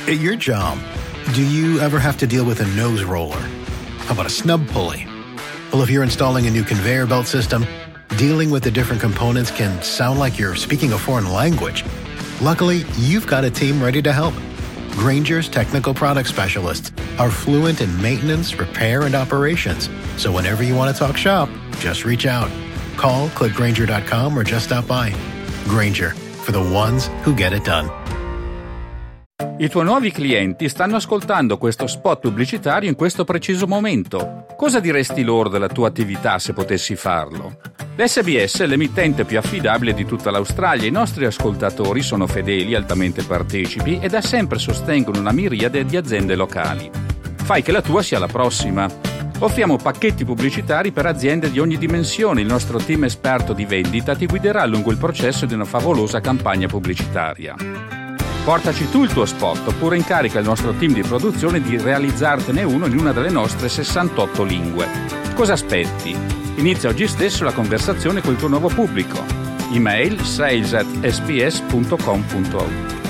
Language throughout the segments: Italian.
At your job, do you ever have to deal with a nose roller? How about a snub pulley? Well, if you're installing a new conveyor belt system, dealing with the different components can sound like you're speaking a foreign language. Luckily, you've got a team ready to help. Grainger's technical product specialists are fluent in maintenance, repair, and operations. So whenever you want to talk shop, just reach out. Call, click Grainger.com, or just stop by. Grainger, for the ones who get it done. I tuoi nuovi clienti stanno ascoltando questo spot pubblicitario in questo preciso momento. Cosa diresti loro della tua attività se potessi farlo? L'SBS è l'emittente più affidabile di tutta l'Australia. I nostri ascoltatori sono fedeli, altamente partecipi e da sempre sostengono una miriade di aziende locali. Fai che la tua sia la prossima. Offriamo pacchetti pubblicitari per aziende di ogni dimensione. Il nostro team esperto di vendita ti guiderà lungo il processo di una favolosa campagna pubblicitaria. Portaci tu il tuo spot oppure incarica il nostro team di produzione di realizzartene uno in una delle nostre 68 lingue. Cosa aspetti? Inizia oggi stesso la conversazione col tuo nuovo pubblico. Email sales@sbs.com.au.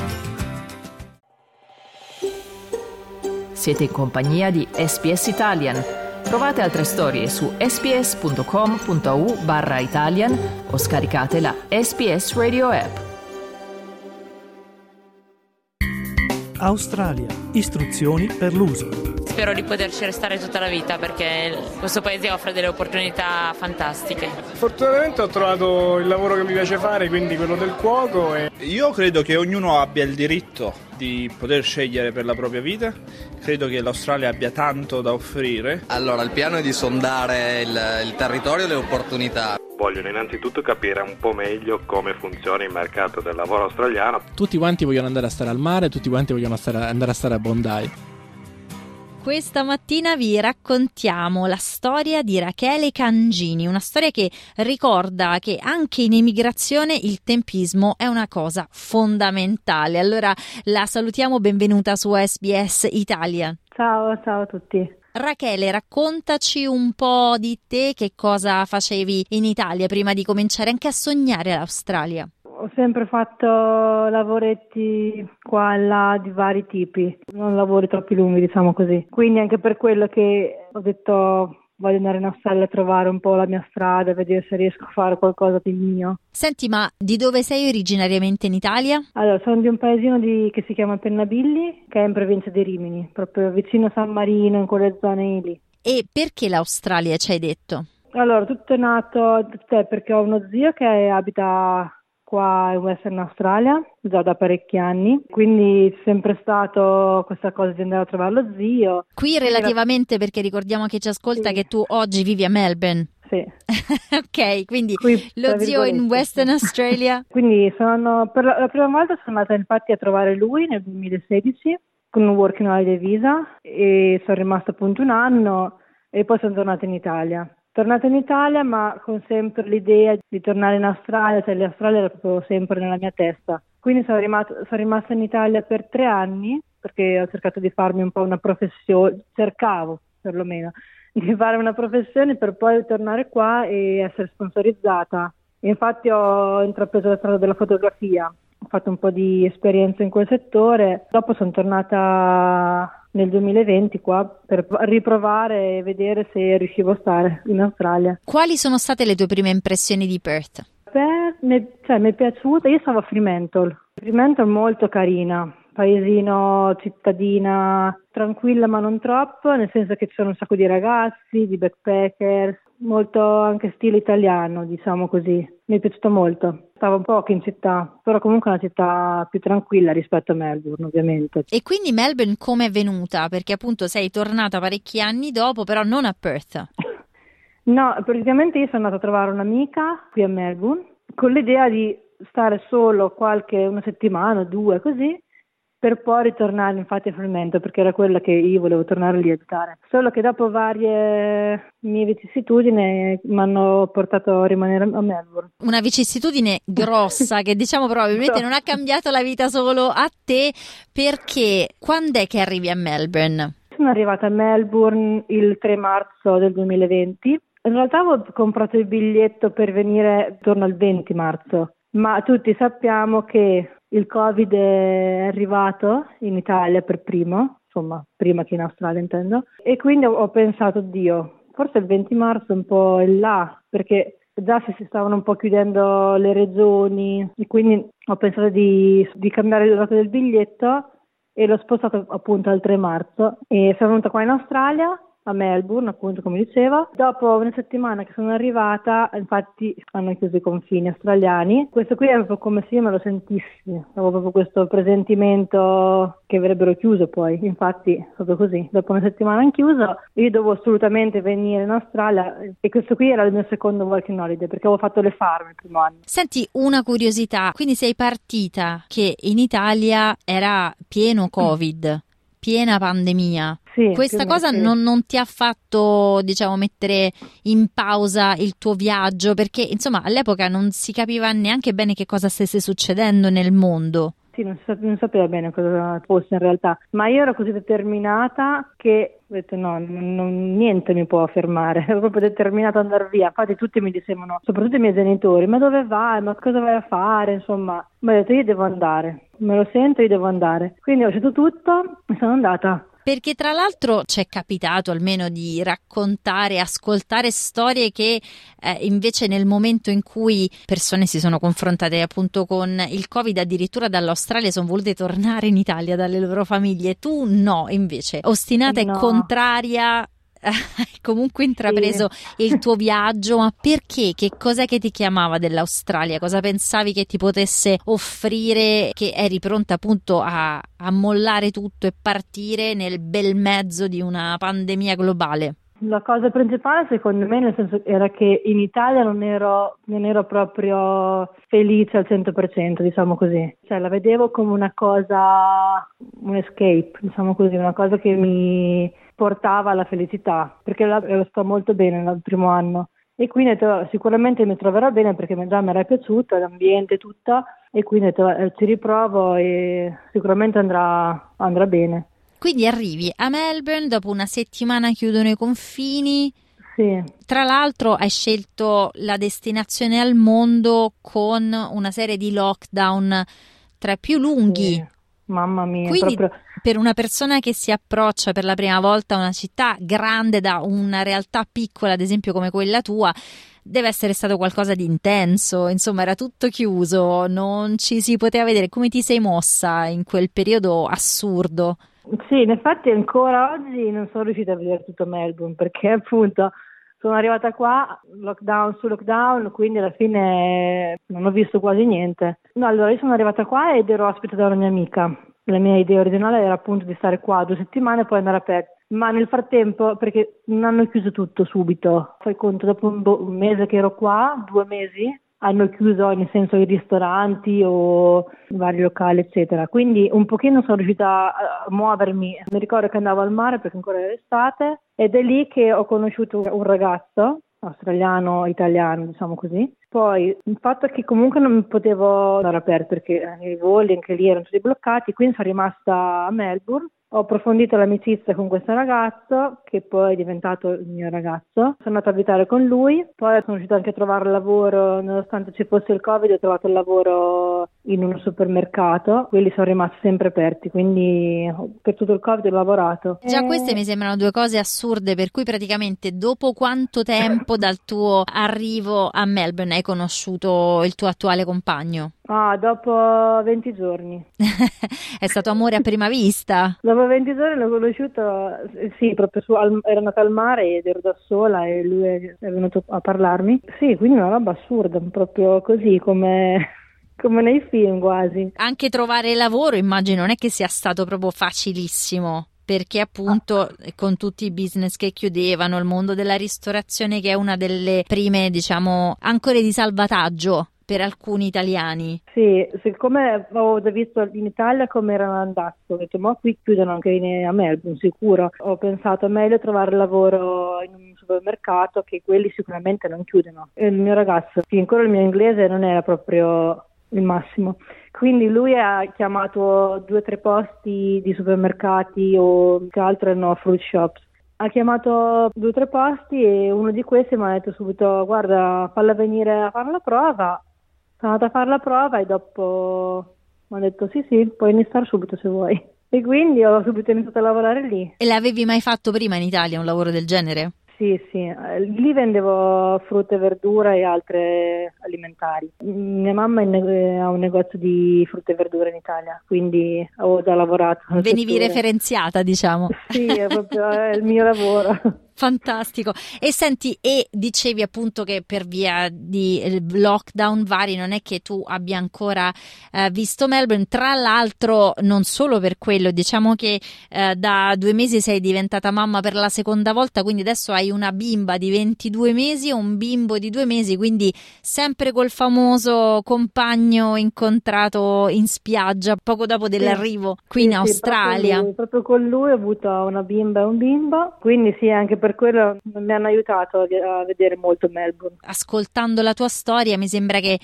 Siete in compagnia di SBS Italian. Trovate altre storie su sbs.com.au/Italian o scaricate la SBS Radio app. Australia. Istruzioni per l'uso. Spero di poterci restare tutta la vita perché questo paese offre delle opportunità fantastiche. Fortunatamente ho trovato il lavoro che mi piace fare, quindi quello del cuoco. Io credo che ognuno abbia il diritto di poter scegliere per la propria vita. Credo che l'Australia abbia tanto da offrire. Allora, il piano è di sondare il territorio e le opportunità. Vogliono innanzitutto capire un po' meglio come funziona il mercato del lavoro australiano. Tutti quanti vogliono andare a stare al mare, tutti quanti vogliono andare a stare a Bondi. Questa mattina vi raccontiamo la storia di Rachele Cangini, una storia che ricorda che anche in emigrazione il tempismo è una cosa fondamentale. Allora la salutiamo, benvenuta su SBS Italia. Ciao a tutti. Rachele, raccontaci un po' di te, che cosa facevi in Italia prima di cominciare anche a sognare l'Australia. Ho sempre fatto lavoretti qua e là di vari tipi, non lavori troppo lunghi, diciamo così. Quindi anche per quello che ho detto voglio andare in Australia a trovare un po' la mia strada, vedere se riesco a fare qualcosa di mio. Senti, ma di dove sei originariamente in Italia? Allora, sono di un paesino che si chiama Pennabilli, che è in provincia di Rimini, proprio vicino a San Marino, in quelle zone lì. E perché l'Australia, ci hai detto? Allora, tutto è nato perché ho uno zio che abita qua in Western Australia già da parecchi anni, quindi c'è sempre stato questa cosa di andare a trovare lo zio. Qui relativamente, perché ricordiamo che ci ascolta che tu oggi vivi a Melbourne. Sì. Ok, quindi qui, lo zio in Western Australia. Quindi per la prima volta sono andata infatti a trovare lui nel 2016 con un working holiday visa e sono rimasta appunto un anno e poi sono tornata in Italia. Tornata in Italia, ma con sempre l'idea di tornare in Australia, cioè l'Australia era proprio sempre nella mia testa. Quindi sono rimasta in Italia per 3 anni, perché ho cercato di farmi un po' una professione, cercavo perlomeno, di fare una professione per poi tornare qua e essere sponsorizzata. Infatti ho intrapreso la strada della fotografia, ho fatto un po' di esperienza in quel settore, dopo sono tornata nel 2020 qua per riprovare e vedere se riuscivo a stare in Australia. Quali sono state le tue prime impressioni di Perth? Mi è piaciuta, io stavo a Fremantle molto carina, paesino, cittadina tranquilla ma non troppo, nel senso che ci sono un sacco di ragazzi, di backpackers, molto anche stile italiano, diciamo così. Mi è piaciuto molto. Stavo poco in città, però comunque è una città più tranquilla rispetto a Melbourne, ovviamente. E quindi Melbourne come è venuta? Perché appunto sei tornata parecchi anni dopo, però non a Perth. No, praticamente io sono andata a trovare un'amica qui a Melbourne con l'idea di stare solo una settimana, 2, così, per poi ritornare infatti a Fremantle, perché era quella che io volevo tornare lì a abitare. Solo che dopo varie mie vicissitudini mi hanno portato a rimanere a Melbourne. Una vicissitudine grossa che diciamo probabilmente non ha cambiato la vita solo a te, perché quando è che arrivi a Melbourne? Sono arrivata a Melbourne il 3 marzo del 2020. In realtà avevo comprato il biglietto per venire intorno al 20 marzo, ma tutti sappiamo che il Covid è arrivato in Italia per primo, insomma, prima che in Australia intendo, e quindi ho pensato, Dio, forse il 20 marzo un po' in là, perché già si stavano un po' chiudendo le regioni, e quindi ho pensato di cambiare la data del biglietto e l'ho spostato appunto al 3 marzo e sono venuta qua in Australia, a Melbourne, appunto, come dicevo. Dopo una settimana che sono arrivata, infatti hanno chiuso i confini australiani. Questo qui è proprio come se io me lo sentissi, avevo proprio questo presentimento che avrebbero chiuso poi, infatti proprio così. Dopo una settimana hanno chiuso, io dovevo assolutamente venire in Australia e questo qui era il mio secondo working holiday perché avevo fatto le farm il primo anno. Senti, una curiosità, quindi sei partita che in Italia era pieno Covid, piena pandemia. Sì, questa cosa sì. non ti ha fatto, diciamo, mettere in pausa il tuo viaggio? Perché, insomma, all'epoca non si capiva neanche bene che cosa stesse succedendo nel mondo. Sì, non sapeva bene cosa fosse in realtà, ma io ero così determinata che ho detto no, niente mi può fermare, ero proprio determinata ad andare via. Infatti tutti mi dicevano, soprattutto i miei genitori, ma dove vai, ma cosa vai a fare, insomma. Ma ho detto io devo andare, me lo sento, io devo andare. Quindi ho scelto tutto e sono andata. Perché tra l'altro ci è capitato almeno di raccontare, ascoltare storie che invece nel momento in cui persone si sono confrontate appunto con il Covid, addirittura dall'Australia sono volute tornare in Italia dalle loro famiglie. Tu no, invece, ostinata e contraria, hai comunque intrapreso il tuo viaggio. Ma perché? Che cos'è che ti chiamava dell'Australia? Cosa pensavi che ti potesse offrire, che eri pronta appunto a mollare tutto e partire nel bel mezzo di una pandemia globale? La cosa principale secondo me nel senso era che in Italia non ero proprio felice al 100%, diciamo così. Cioè la vedevo come una cosa, un escape, diciamo così, una cosa che mi portava alla felicità, perché ero stata molto bene nel primo anno e quindi sicuramente mi troverò bene perché già mi era piaciuto l'ambiente tutto e quindi ci riprovo e sicuramente andrà bene. Quindi arrivi a Melbourne, dopo una settimana chiudono i confini. Sì. Tra l'altro hai scelto la destinazione al mondo con una serie di lockdown tra i più lunghi. Sì. Mamma mia. Quindi proprio... per una persona che si approccia per la prima volta a una città grande da una realtà piccola, ad esempio come quella tua, deve essere stato qualcosa di intenso. Insomma, era tutto chiuso, non ci si poteva vedere. Come ti sei mossa in quel periodo assurdo? Sì, in effetti ancora oggi non sono riuscita a vedere tutto Melbourne perché appunto sono arrivata qua, lockdown su lockdown, quindi alla fine non ho visto quasi niente. No, allora io sono arrivata qua ed ero ospite da una mia amica. La mia idea originale era appunto di stare qua 2 settimane e poi andare a Perth. Ma nel frattempo, perché non hanno chiuso tutto subito, fai conto, dopo un mese che ero qua, 2 mesi, hanno chiuso nel senso i ristoranti o vari locali eccetera, quindi un pochino sono riuscita a muovermi. Mi ricordo che andavo al mare perché ancora era estate ed è lì che ho conosciuto un ragazzo australiano, italiano, diciamo così. Poi il fatto è che comunque non potevo andare aperto perché i voli anche lì erano tutti bloccati, quindi sono rimasta a Melbourne. Ho approfondito l'amicizia con questo ragazzo, che poi è diventato il mio ragazzo. Sono andata a abitare con lui, poi sono riuscita anche a trovare lavoro, nonostante ci fosse il Covid, ho trovato il lavoro in un supermercato. Quelli sono rimasti sempre aperti, quindi per tutto il Covid ho lavorato. Già queste mi sembrano 2 cose assurde, per cui praticamente dopo quanto tempo dal tuo arrivo a Melbourne hai conosciuto il tuo attuale compagno? Dopo 20 giorni. È stato amore a prima vista? Dopo 20 giorni l'ho conosciuto, sì, proprio ero andata al mare ed ero da sola e lui è venuto a parlarmi. Sì, quindi una roba assurda, proprio così come nei film quasi. Anche trovare lavoro immagino non è che sia stato proprio facilissimo, perché appunto con tutti i business che chiudevano, il mondo della ristorazione che è una delle prime, diciamo, ancore di salvataggio per alcuni italiani. Sì, siccome avevo già visto in Italia come erano andati, ho detto ma qui chiudono anche a Melbourne sicuro. Ho pensato meglio trovare lavoro in un supermercato, che quelli sicuramente non chiudono. E il mio ragazzo, sì, ancora il mio inglese non era proprio il massimo, quindi lui ha chiamato 2 o 3 posti di supermercati o che altro erano fruit shops. Ha chiamato 2 o 3 posti e uno di questi mi ha detto subito guarda, falla venire a fare la prova. Sono andata a fare la prova e dopo Mi ha detto sì, puoi iniziare subito se vuoi. E quindi ho subito iniziato a lavorare lì. E l'avevi mai fatto prima in Italia un lavoro del genere? Sì, lì vendevo frutta e verdura e altre alimentari. Mia mamma ha un negozio di frutta e verdura in Italia, quindi avevo già lavorato. Venivi referenziata, diciamo. Sì, è proprio il mio lavoro. Fantastico. E senti, e dicevi appunto che per via di lockdown vari non è che tu abbia ancora visto Melbourne. Tra l'altro non solo per quello, diciamo che da 2 mesi sei diventata mamma per la seconda volta, quindi adesso hai una bimba di 22 mesi e un bimbo di 2 mesi, quindi sempre col famoso compagno incontrato in spiaggia poco dopo dell'arrivo qui in Australia. Proprio con lui ho avuto una bimba e un bimbo, quindi sì, anche per quello mi hanno aiutato a vedere molto Melbourne. Ascoltando la tua storia mi sembra che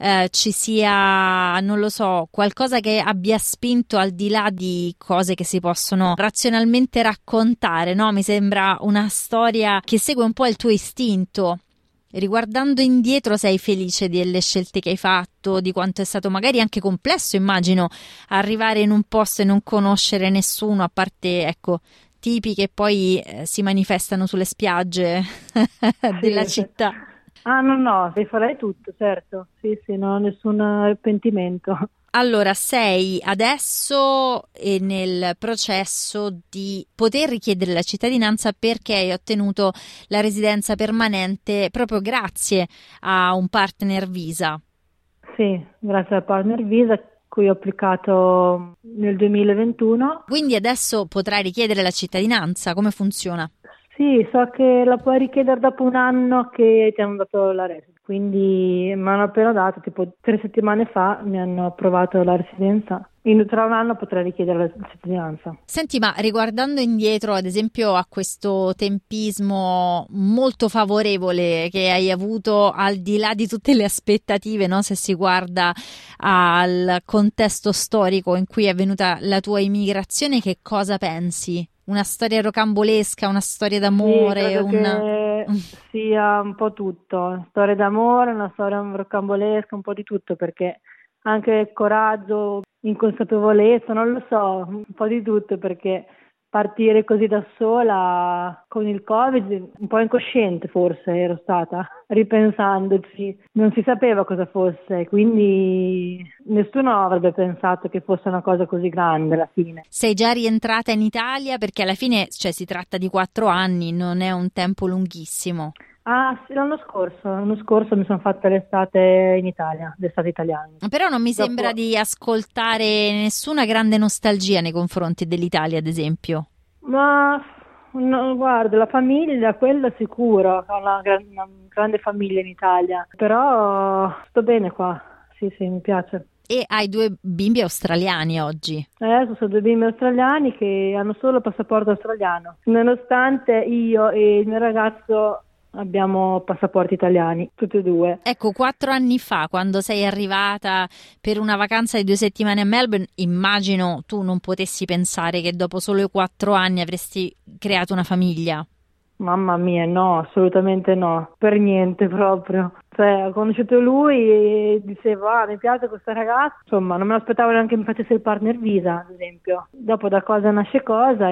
ci sia, non lo so, qualcosa che abbia spinto al di là di cose che si possono razionalmente raccontare, no? Mi sembra una storia che segue un po' il tuo istinto. Riguardando indietro sei felice delle scelte che hai fatto, di quanto è stato magari anche complesso, immagino, arrivare in un posto e non conoscere nessuno, a parte, ecco, tipi che poi si manifestano sulle spiagge della città. Ah, no, rifarei tutto, certo. Sì, non ho nessun pentimento. Allora, sei adesso nel processo di poter richiedere la cittadinanza perché hai ottenuto la residenza permanente proprio grazie a un partner visa. Sì, grazie al partner visa cui ho applicato nel 2021. Quindi adesso potrai richiedere la cittadinanza, come funziona? Sì, so che la puoi richiedere dopo un anno che ti hanno dato la residenza, quindi mi hanno appena dato, tipo 3 settimane fa mi hanno approvato la residenza. Tra un anno potrei richiedere la cittadinanza. Senti, ma riguardando indietro, ad esempio, a questo tempismo molto favorevole che hai avuto, al di là di tutte le aspettative, no? Se si guarda al contesto storico in cui è avvenuta la tua immigrazione, che cosa pensi? Una storia rocambolesca, una storia d'amore? Sì, che sia un po' tutto, storia d'amore, una storia rocambolesca, un po' di tutto, perché anche coraggio, inconsapevolezza, non lo so, un po' di tutto, perché partire così da sola con il Covid, un po' incosciente forse ero stata, ripensandoci, non si sapeva cosa fosse, quindi nessuno avrebbe pensato che fosse una cosa così grande alla fine. Sei già rientrata in Italia? Perché alla fine, cioè, si tratta di 4 anni, non è un tempo lunghissimo. Ah sì, l'anno scorso mi sono fatta l'estate in Italia, l'estate italiana. Però non mi sembra di ascoltare nessuna grande nostalgia nei confronti dell'Italia, ad esempio. Ma no, guarda, la famiglia, quella sicuro, ho una grande famiglia in Italia, però sto bene qua, sì, mi piace. E hai 2 bimbi australiani oggi? Sono 2 bimbi australiani che hanno solo il passaporto australiano, nonostante io e il mio ragazzo abbiamo passaporti italiani, tutti e 2. Ecco, 4 anni fa, quando sei arrivata per una vacanza di 2 settimane a Melbourne, immagino tu non potessi pensare che dopo solo 4 anni avresti creato una famiglia. Mamma mia, no, assolutamente no, per niente proprio. Cioè, ho conosciuto lui e dicevo, mi piace questa ragazza. Insomma, non me lo aspettavo neanche mi facesse il partner visa, ad esempio. Dopo da cosa nasce cosa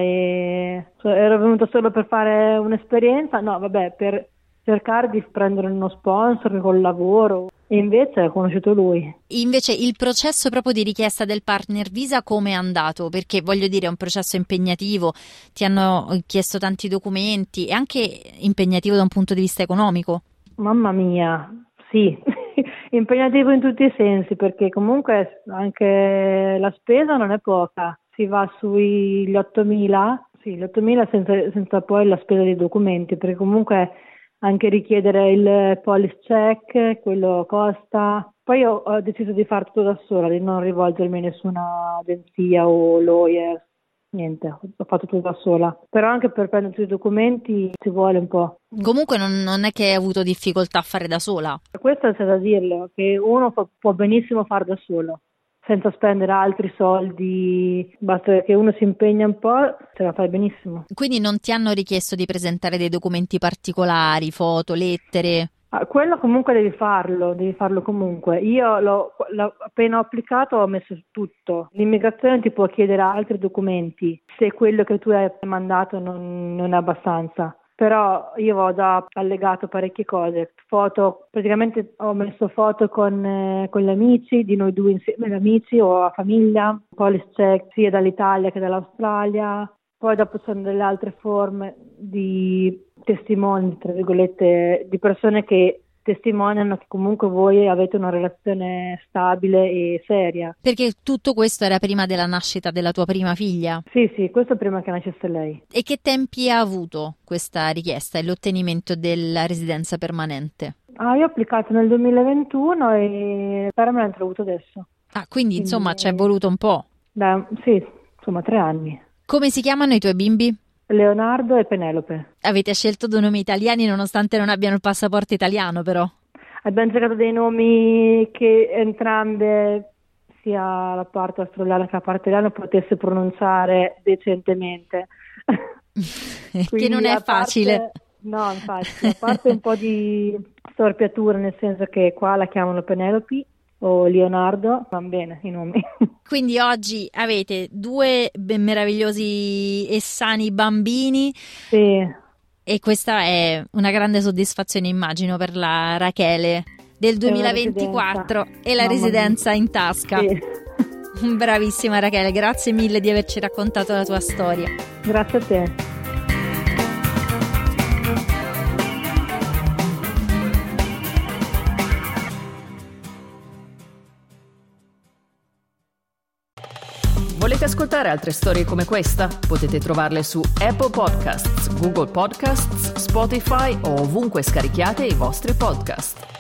e ero venuta solo per fare un'esperienza, no, vabbè, per cercare di prendere uno sponsor col lavoro. E invece ho conosciuto lui. Invece il processo proprio di richiesta del partner visa come è andato? Perché voglio dire è un processo impegnativo, ti hanno chiesto tanti documenti e anche impegnativo da un punto di vista economico. Mamma mia, sì, impegnativo in tutti i sensi, perché comunque anche la spesa non è poca, si va sugli 8.000, sì, gli 8.000 senza poi la spesa dei documenti, perché comunque anche richiedere il police check, quello costa. Poi ho deciso di fare tutto da sola, di non rivolgermi a nessuna agenzia o lawyer, niente, ho fatto tutto da sola. Però anche per prendere tutti i documenti ci vuole un po'. Comunque non è che hai avuto difficoltà a fare da sola? Questo c'è da dirlo, che uno può benissimo fare da solo, senza spendere altri soldi, basta che uno si impegna un po', ce la fai benissimo. Quindi non ti hanno richiesto di presentare dei documenti particolari, foto, lettere? Quello comunque devi farlo comunque. Io appena ho applicato ho messo tutto. L'immigrazione ti può chiedere altri documenti se quello che tu hai mandato non è abbastanza. Però io ho già allegato parecchie cose, foto, praticamente ho messo foto con gli amici, di noi due insieme, amici o a famiglia, police check sia dall'Italia che dall'Australia. Poi dopo ci sono delle altre forme di testimoni, tra virgolette, di persone che testimoniano che comunque voi avete una relazione stabile e seria. Perché tutto questo era prima della nascita della tua prima figlia? Sì, questo prima che nascesse lei. E che tempi ha avuto questa richiesta e l'ottenimento della residenza permanente? Io ho applicato nel 2021 e però me l'hanno avuto adesso. Quindi insomma ci è voluto un po'? Sì, insomma 3 anni. Come si chiamano i tuoi bimbi? Leonardo e Penelope. Avete scelto 2 nomi italiani nonostante non abbiano il passaporto italiano, però? Abbiamo cercato dei nomi che entrambe, sia la parte australiana che la parte italiana, potesse pronunciare decentemente. Che non è facile. No, infatti, a parte un po' di storpiatura, nel senso che qua la chiamano Penelope o Leonardo, van bene i nomi. Quindi oggi avete 2 meravigliosi e sani bambini. Sì. E questa è una grande soddisfazione, immagino, per la Rachele del 2024 e la residenza in tasca. Sì. Bravissima Rachele, grazie mille di averci raccontato la tua storia. Grazie a te. Volete ascoltare altre storie come questa? Potete trovarle su Apple Podcasts, Google Podcasts, Spotify o ovunque scarichiate i vostri podcast.